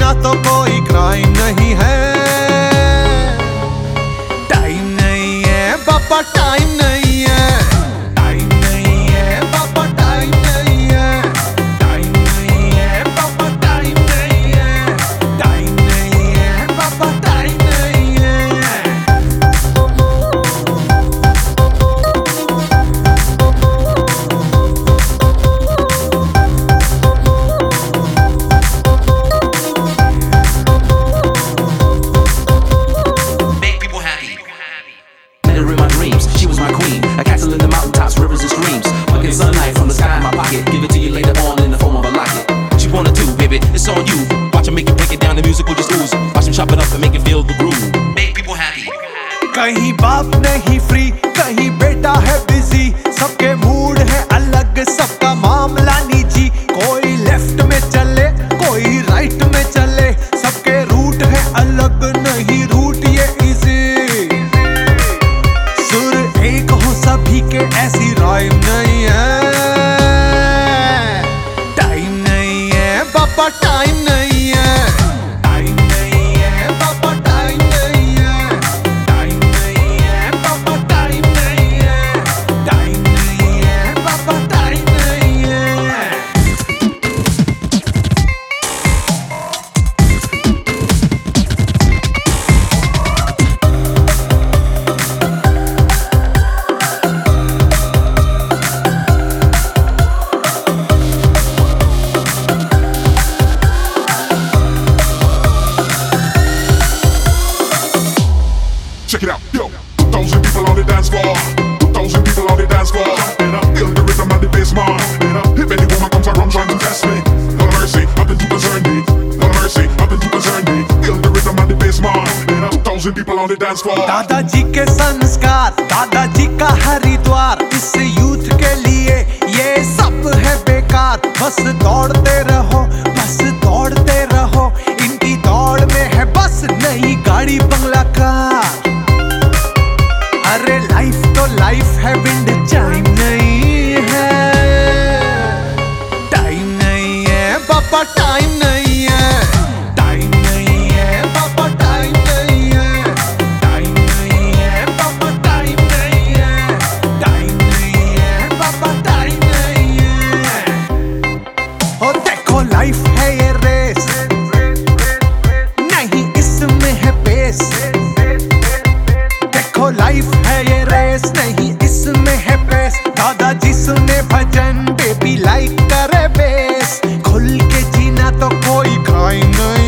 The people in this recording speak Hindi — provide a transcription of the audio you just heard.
जीना तो कोई क्राइम नहीं है। टाइम नहीं है पापा, टाइम नहीं है, टाइम नहीं है पापा, टाइम नहीं है, टाइम नहीं है पापा, टाइम नहीं है, टाइम नहीं है पापा, टाइम नहीं है। She was my queen, a castle in the mountaintops, rivers and streams. Fucking sunlight from the sky in my pocket, give it to you later on in the form of a locket. She wanted to, baby, it's on you. Watch her make it, break it down, the music will just ooze. Watch them chop it up and make it feel the groove. Make people happy. कहीं बाप नहीं फ्री, कहीं बेटा है बिजी, सबके मूड है अलग, सबका मामला निजी। कोई लेफ्ट में चले, कोई राइट में चले, सबके रूट है अलग, नहीं रूट ये इजी। सुर एक हो सभी के, ऐसी राइम नहीं है। टाइम नहीं है पापा, टाइम नहीं है, टाइम नहीं है पापा, टाइम नहीं है, टाइम नहीं है पापा, टाइम नहीं है, टाइम नहीं है पापा, टाइम नहीं है। Check it out, yo. 2,000 people on the dance floor. 2,000 people on the dance floor. Jumping up, feel the rhythm and the bass, man. If any woman comes around trying to test me, no mercy, nothing to concern me. No mercy, nothing to concern me. Feel the rhythm and the bass, man. 2,000 people on the dance floor. दादाजी के संस्कार, दादाजी का हरिद्वार, इस यूथ के लिए ये सब है बेकार। बस दौड़ते रहो, बस दौड़ते रहो, इनकी दौड़ में है बस नई गाड़ी बंगला कार। अरे लाइफ तो लाइफ है, विंड चाइम नहीं है। टाइम नहीं है पापा, टाइम नहीं है, टाइम नहीं है पापा, टाइम नहीं है, टाइम नहीं है पापा, टाइम नहीं है, टाइम नहीं है पापा, टाइम नहीं है। ओ देखो लाइफ है ये रेस, नहीं इसमें है पेस। देखो लाइफ है ये रेस, नहीं इसमें है पेस। दादाजी सुने भजन, बेबी लाइक करे बेस। खुल के जीना तो कोई क्राइम नहीं